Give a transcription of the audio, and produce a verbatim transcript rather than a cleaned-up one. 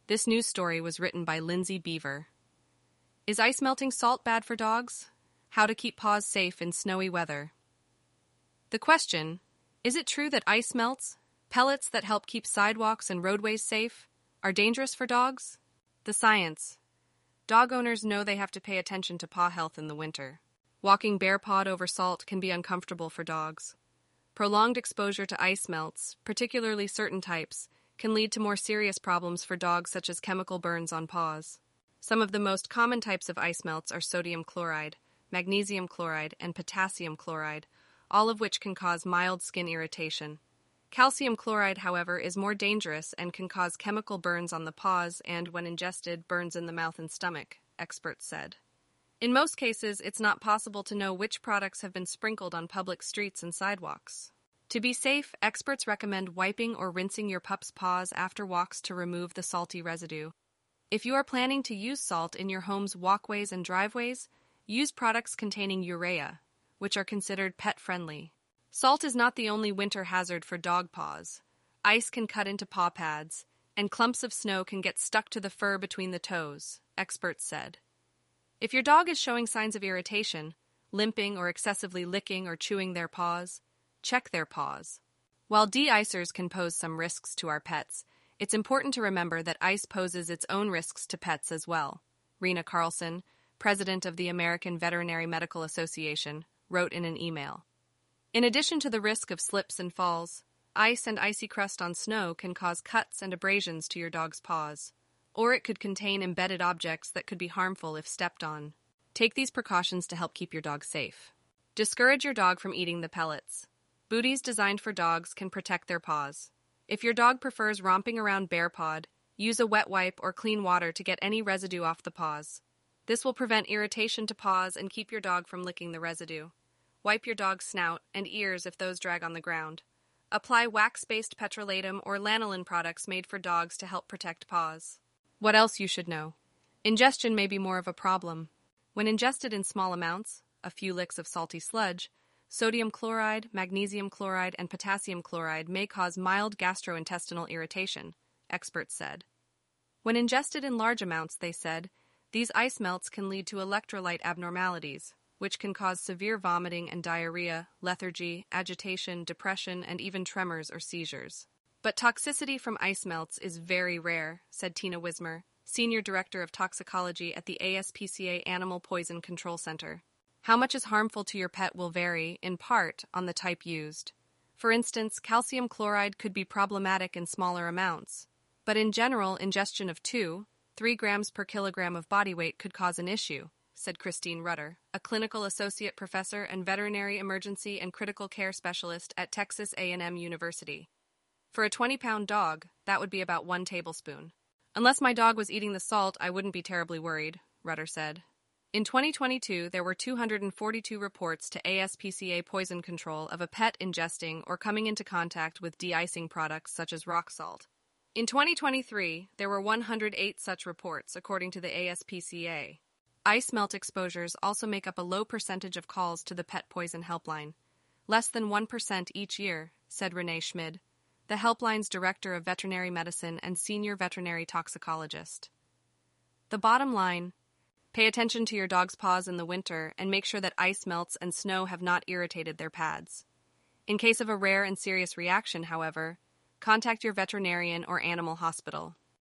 This news story was written by Lindsay Beaver. Is ice melting salt bad for dogs? How to keep paws safe in snowy weather. The question, is it true that ice melts, pellets that help keep sidewalks and roadways safe, are dangerous for dogs? The science. Dog owners know they have to pay attention to paw health in the winter. Walking bare-pawed over salt can be uncomfortable for dogs. Prolonged exposure to ice melts, particularly certain types, can lead to more serious problems for dogs such as chemical burns on paws. Some of the most common types of ice melts are sodium chloride, magnesium chloride, and potassium chloride, all of which can cause mild skin irritation. Calcium chloride, however, is more dangerous and can cause chemical burns on the paws and, when ingested, burns in the mouth and stomach, experts said. In most cases, it's not possible to know which products have been sprinkled on public streets and sidewalks. To be safe, experts recommend wiping or rinsing your pup's paws after walks to remove the salty residue. If you are planning to use salt in your home's walkways and driveways, use products containing urea, which are considered pet-friendly. Salt is not the only winter hazard for dog paws. Ice can cut into paw pads, and clumps of snow can get stuck to the fur between the toes, experts said. If your dog is showing signs of irritation, limping or excessively licking or chewing their paws, check their paws. While de-icers can pose some risks to our pets, it's important to remember that ice poses its own risks to pets as well. Rena Carlson, president of the American Veterinary Medical Association, wrote in an email. In addition to the risk of slips and falls, ice and icy crust on snow can cause cuts and abrasions to your dog's paws, or it could contain embedded objects that could be harmful if stepped on. Take these precautions to help keep your dog safe. Discourage your dog from eating the pellets. Booties designed for dogs can protect their paws. If your dog prefers romping around bare-pawed, use a wet wipe or clean water to get any residue off the paws. This will prevent irritation to paws and keep your dog from licking the residue. Wipe your dog's snout and ears if those drag on the ground. Apply wax-based petrolatum or lanolin products made for dogs to help protect paws. What else you should know? Ingestion may be more of a problem. When ingested in small amounts, a few licks of salty sludge, sodium chloride, magnesium chloride, and potassium chloride may cause mild gastrointestinal irritation, experts said. When ingested in large amounts, they said, these ice melts can lead to electrolyte abnormalities, which can cause severe vomiting and diarrhea, lethargy, agitation, depression, and even tremors or seizures. But toxicity from ice melts is very rare, said Tina Wismer, Senior Director of Toxicology at the A S P C A Animal Poison Control Center. How much is harmful to your pet will vary, in part, on the type used. For instance, calcium chloride could be problematic in smaller amounts, but in general, ingestion of two, three grams per kilogram of body weight could cause an issue, said Christine Rutter, a clinical associate professor and veterinary emergency and critical care specialist at Texas A and M University. For a twenty-pound dog, that would be about one tablespoon. Unless my dog was eating the salt, I wouldn't be terribly worried, Rutter said. In twenty twenty-two, there were two hundred forty-two reports to A S P C A Poison Control of a pet ingesting or coming into contact with de-icing products such as rock salt. In twenty twenty-three, there were one hundred eight such reports, according to the A S P C A. Ice melt exposures also make up a low percentage of calls to the Pet Poison Helpline. Less than one percent each year, said Renee Schmid, the helpline's director of veterinary medicine and senior veterinary toxicologist. The bottom line: pay attention to your dog's paws in the winter and make sure that ice melts and snow have not irritated their pads. In case of a rare and serious reaction, however, contact your veterinarian or animal hospital.